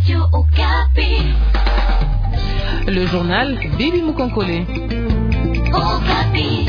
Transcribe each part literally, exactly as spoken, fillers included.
Radio Okapi. Le journal Bibi Mukonkole. Okapi.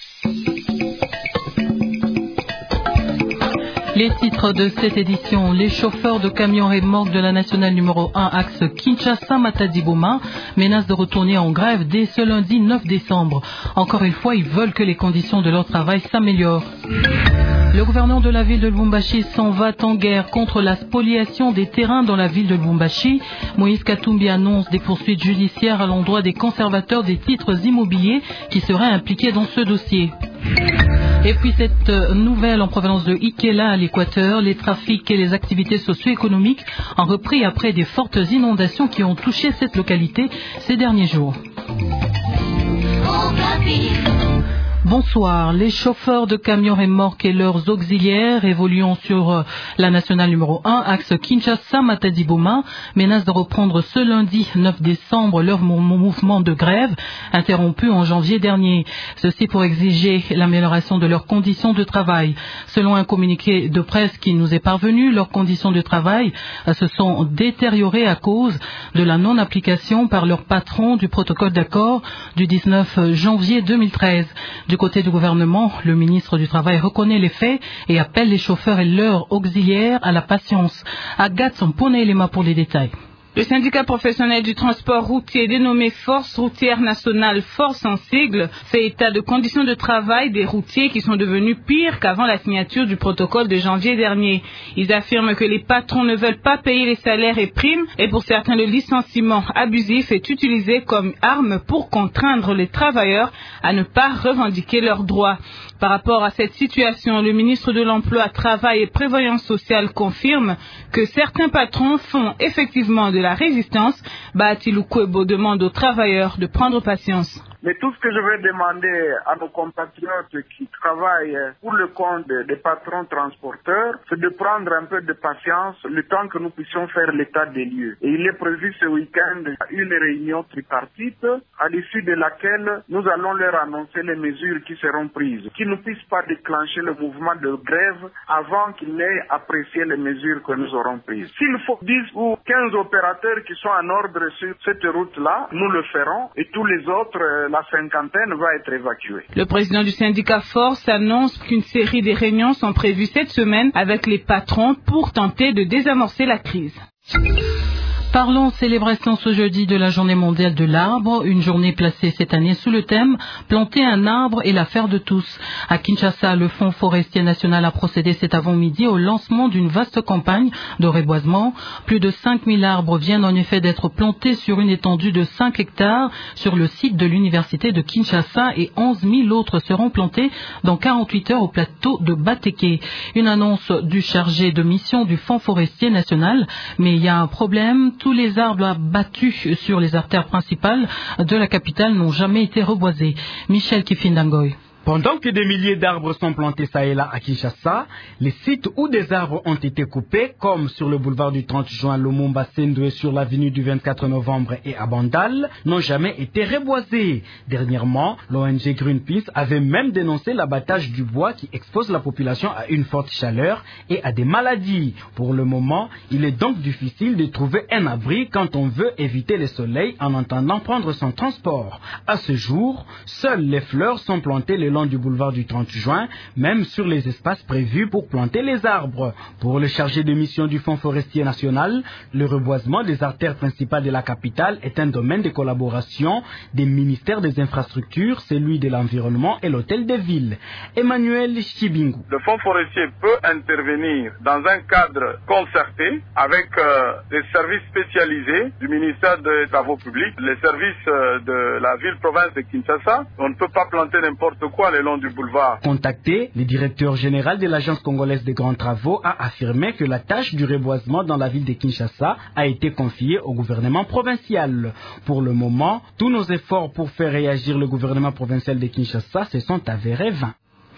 Les titres de cette édition: les chauffeurs de camions remorques de la nationale numéro un axe Kinshasa-Matadi-Boma menacent de retourner en grève dès ce lundi neuf décembre. Encore une fois, ils veulent que les conditions de leur travail s'améliorent. Le gouverneur de la ville de Lubumbashi s'en va en guerre contre la spoliation des terrains dans la ville de Lubumbashi. Moïse Katumbi annonce des poursuites judiciaires à l'endroit des conservateurs des titres immobiliers qui seraient impliqués dans ce dossier. Et puis cette nouvelle en provenance de Ikela à l'Équateur: les trafics et les activités socio-économiques ont repris après des fortes inondations qui ont touché cette localité ces derniers jours. Bonsoir. Les chauffeurs de camions remorques et leurs auxiliaires évoluant sur la nationale numéro un, axe Kinshasa-Matadi-Boma, menacent de reprendre ce lundi neuf décembre leur mouvement de grève, interrompu en janvier dernier. Ceci pour exiger l'amélioration de leurs conditions de travail. Selon un communiqué de presse qui nous est parvenu, leurs conditions de travail se sont détériorées à cause de la non-application par leur patron du protocole d'accord du dix-neuf janvier deux mille treize. Du côté du gouvernement, le ministre du Travail reconnaît les faits et appelle les chauffeurs et leurs auxiliaires à la patience. Agathe Somponelema pour les détails. Le syndicat professionnel du transport routier dénommé Force routière nationale, Force en sigle, fait état de conditions de travail des routiers qui sont devenues pires qu'avant la signature du protocole de janvier dernier. Ils affirment que les patrons ne veulent pas payer les salaires et primes et pour certains le licenciement abusif est utilisé comme arme pour contraindre les travailleurs à ne pas revendiquer leurs droits. Par rapport à cette situation, le ministre de l'Emploi, Travail et Prévoyance sociale confirme que certains patrons font effectivement de la résistance. Bahati Lukwebo demande aux travailleurs de prendre patience. Mais tout ce que je vais demander à nos compatriotes qui travaillent pour le compte des patrons transporteurs, c'est de prendre un peu de patience le temps que nous puissions faire l'état des lieux. Et il est prévu ce week-end une réunion tripartite à l'issue de laquelle nous allons leur annoncer les mesures qui seront prises, qui ne puissent pas déclencher le mouvement de grève avant qu'ils n'aient apprécié les mesures que nous aurons prises. S'il faut dix ou quinze opérateurs qui sont en ordre sur cette route-là, nous le ferons et tous les autres, la cinquantaine va être évacuée. Le président du syndicat Force annonce qu'une série de réunions sont prévues cette semaine avec les patrons pour tenter de désamorcer la crise. Parlons célébration ce jeudi de la journée mondiale de l'arbre, une journée placée cette année sous le thème « Planter un arbre est l'affaire de tous ». À Kinshasa, le Fonds forestier national a procédé cet avant-midi au lancement d'une vaste campagne de reboisement. Plus de cinq mille arbres viennent en effet d'être plantés sur une étendue de cinq hectares sur le site de l'université de Kinshasa et onze mille autres seront plantés dans quarante-huit heures au plateau de Bateke. Une annonce du chargé de mission du Fonds forestier national, mais il y a un problème. Tous les arbres abattus sur les artères principales de la capitale n'ont jamais été reboisés. Michel Kifindangoy. Pendant que des milliers d'arbres sont plantés ça et là à Kinshasa, les sites où des arbres ont été coupés, comme sur le boulevard du trente juin, Lumumba Sendwe sur l'avenue du vingt-quatre novembre et à Bandal, n'ont jamais été reboisés. Dernièrement, l'O N G Greenpeace avait même dénoncé l'abattage du bois qui expose la population à une forte chaleur et à des maladies. Pour le moment, il est donc difficile de trouver un abri quand on veut éviter le soleil en entendant prendre son transport. À ce jour, seules les fleurs sont plantées le long du boulevard du trente juin, même sur les espaces prévus pour planter les arbres. Pour le chargé de mission du Fonds forestier national, le reboisement des artères principales de la capitale est un domaine de collaboration des ministères des infrastructures, celui de l'environnement et l'hôtel des villes. Emmanuel Chibingu. Le Fonds forestier peut intervenir dans un cadre concerté avec euh, des services spécialisés du ministère des Travaux publics, les services euh, de la ville-province de Kinshasa. On ne peut pas planter n'importe quoi le long du boulevard. Contacté, le directeur général de l'Agence congolaise des grands travaux a affirmé que la tâche du reboisement dans la ville de Kinshasa a été confiée au gouvernement provincial. Pour le moment, tous nos efforts pour faire réagir le gouvernement provincial de Kinshasa se sont avérés vains.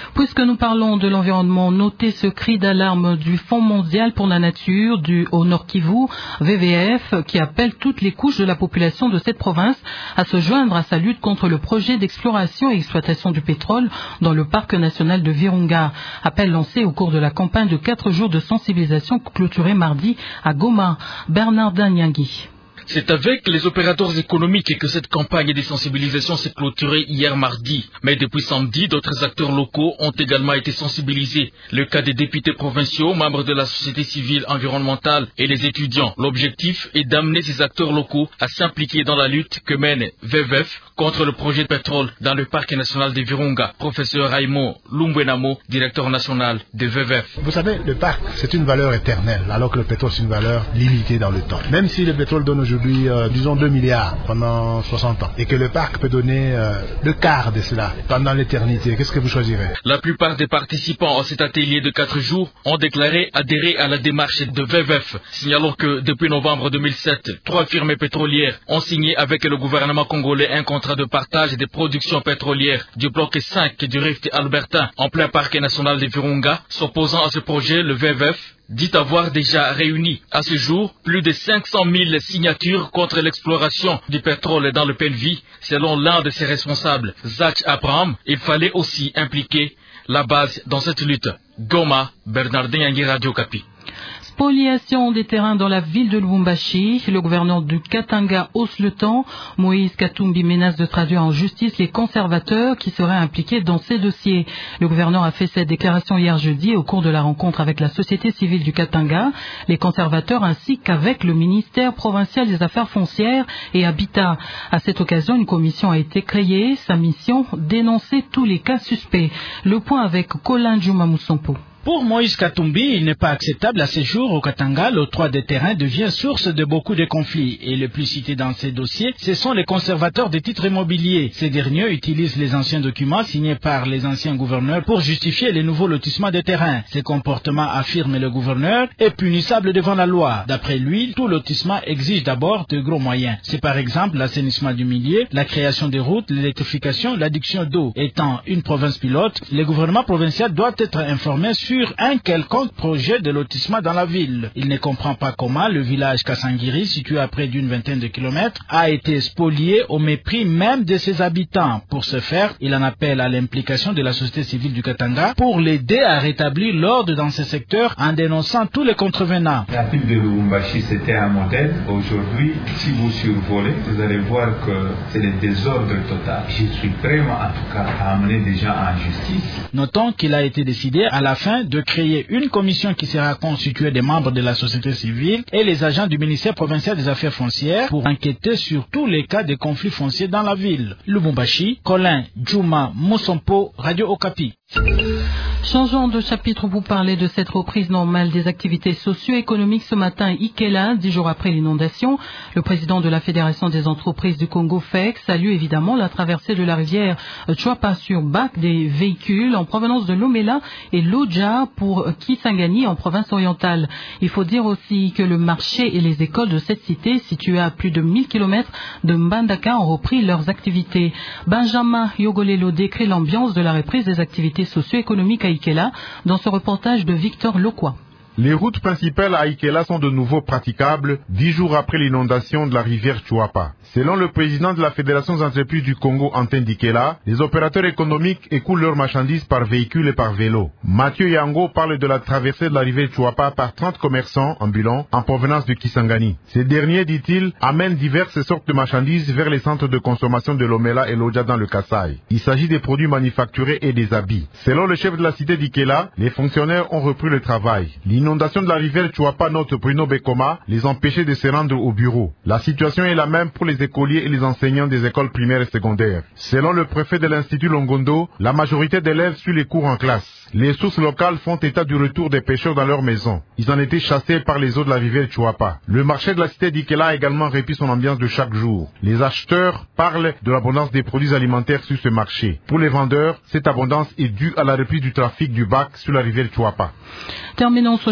Puisque nous parlons de l'environnement, notez ce cri d'alarme du Fonds mondial pour la nature du au Nord Kivu, V V F, qui appelle toutes les couches de la population de cette province à se joindre à sa lutte contre le projet d'exploration et exploitation du pétrole dans le parc national de Virunga. Appel lancé au cours de la campagne de quatre jours de sensibilisation clôturée mardi à Goma. Bernardin Nyangui. C'est avec les opérateurs économiques que cette campagne de sensibilisation s'est clôturée hier mardi. Mais depuis samedi, d'autres acteurs locaux ont également été sensibilisés. Le cas des députés provinciaux, membres de la société civile environnementale et les étudiants. L'objectif est d'amener ces acteurs locaux à s'impliquer dans la lutte que mène V V F contre le projet de pétrole dans le parc national de Virunga. Professeur Raymond Lumbwenamo, directeur national de V V F. Vous savez, le parc, c'est une valeur éternelle, alors que le pétrole, c'est une valeur limitée dans le temps. Même si le pétrole donne aujourd'hui Euh, disons deux milliards pendant soixante ans et que le parc peut donner euh, le quart de cela pendant l'éternité, qu'est-ce que vous choisirez? La plupart des participants à cet atelier de quatre jours ont déclaré adhérer à la démarche de V V F. Signalons que depuis novembre deux mille sept, trois firmes pétrolières ont signé avec le gouvernement congolais un contrat de partage des productions pétrolières du bloc cinq du Rift Albertain en plein parc national de Virunga. S'opposant à ce projet, le V V F dit avoir déjà réuni à ce jour plus de cinq cent mille signatures contre l'exploration du pétrole dans le P N V. Selon l'un de ses responsables, Zach Abraham, il fallait aussi impliquer la base dans cette lutte. Goma, Bernardin Yangi, Radio Okapi. Spoliation des terrains dans la ville de Lubumbashi. Le gouverneur du Katanga hausse le ton. Moïse Katumbi menace de traduire en justice les conservateurs qui seraient impliqués dans ces dossiers. Le gouverneur a fait cette déclaration hier jeudi au cours de la rencontre avec la société civile du Katanga, les conservateurs ainsi qu'avec le ministère provincial des Affaires foncières et Habitat. À cette occasion, une commission a été créée. Sa mission, dénoncer tous les cas suspects. Le point avec Colin Juma Moussompo. Pour Moïse Katumbi, il n'est pas acceptable à ce jour au Katanga. L'octroi des terrains devient source de beaucoup de conflits. Et le plus cité dans ces dossiers, ce sont les conservateurs des titres immobiliers. Ces derniers utilisent les anciens documents signés par les anciens gouverneurs pour justifier les nouveaux lotissements des terrains. Ce comportement, affirme le gouverneur, est punissable devant la loi. D'après lui, tout lotissement exige d'abord de gros moyens. C'est par exemple l'assainissement du milieu, la création des routes, l'électrification, l'adduction d'eau. Étant une province pilote, le gouvernement provincial doit être informé sur sur un quelconque projet de lotissement dans la ville. Il ne comprend pas comment le village Kassangiri, situé à près d'une vingtaine de kilomètres, a été spolié au mépris même de ses habitants. Pour ce faire, il en appelle à l'implication de la société civile du Katanga pour l'aider à rétablir l'ordre dans ce secteur en dénonçant tous les contrevenants. La ville de Lubumbashi, c'était un modèle. Aujourd'hui, si vous survolez, vous allez voir que c'est le désordre total. Je suis prêt, en tout cas, à amener des gens en justice. Notons qu'il a été décidé à la fin de créer une commission qui sera constituée des membres de la société civile et les agents du ministère provincial des Affaires foncières pour enquêter sur tous les cas de conflits fonciers dans la ville. Lubumbashi, Colin Juma Moussompo, Radio Okapi. Changeons de chapitre, vous parlez de cette reprise normale des activités socio-économiques ce matin à Ikela, dix jours après l'inondation. Le président de la Fédération des entreprises du Congo, F E C, salue évidemment la traversée de la rivière Chouapa sur Bac des véhicules en provenance de Lomela et Lodja pour Kisangani en province orientale. Il faut dire aussi que le marché et les écoles de cette cité, situées à plus de mille kilomètres de Mbandaka, ont repris leurs activités. Benjamin Yogolelo décrit l'ambiance de la reprise des activités socio-économiques à Ikela dans ce reportage de Victor Lokwa. Les routes principales à Ikela sont de nouveau praticables dix jours après l'inondation de la rivière Chouapa. Selon le président de la Fédération des entreprises du Congo, Antin Dikela, les opérateurs économiques écoulent leurs marchandises par véhicule et par vélo. Mathieu Yango parle de la traversée de la rivière Chouapa par trente commerçants ambulants en provenance de Kisangani. Ces derniers, dit-il, amènent diverses sortes de marchandises vers les centres de consommation de Lomela et Lodja dans le Kasaï. Il s'agit des produits manufacturés et des habits. Selon le chef de la cité d'Ikela, les fonctionnaires ont repris le travail. L'inondation de la rivière Chouapa, note Bruno Bekoma, les empêchait de se rendre au bureau. La situation est la même pour les écoliers et les enseignants des écoles primaires et secondaires. Selon le préfet de l'Institut Longondo, la majorité d'élèves suit les cours en classe. Les sources locales font état du retour des pêcheurs dans leurs maisons. Ils en étaient chassés par les eaux de la rivière Chouapa. Le marché de la cité d'Ikela a également repris son ambiance de chaque jour. Les acheteurs parlent de l'abondance des produits alimentaires sur ce marché. Pour les vendeurs, cette abondance est due à la reprise du trafic du bac sur la rivière Chouapa. Terminons ce jour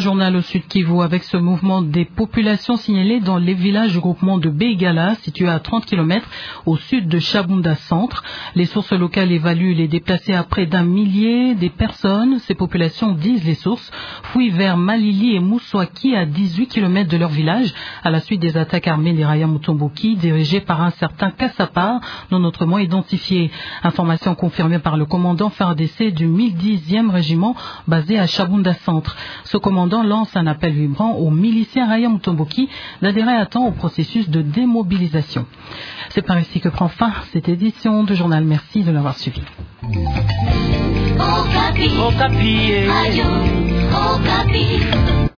journal au Sud Kivu avec ce mouvement des populations signalées dans les villages du groupement de Beigala, situé à trente kilomètres au sud de Chabunda Centre. Les sources locales évaluent les déplacés à près d'un millier des personnes. Ces populations, disent les sources, fuient vers Malili et Moussoaki à dix-huit kilomètres de leur village à la suite des attaques armées des Raya Mutomboki dirigées par un certain Kassapa, non autrement identifié. Information confirmée par le commandant F A R D C du mille dixième régiment basé à Chabunda Centre. Ce commandant lance un appel vibrant aux miliciens Raya Mutomboki d'adhérer à temps au processus de démobilisation. C'est par ici que prend fin cette édition de journal. Merci de l'avoir suivi. Okapi. Okapi. Radio Okapi.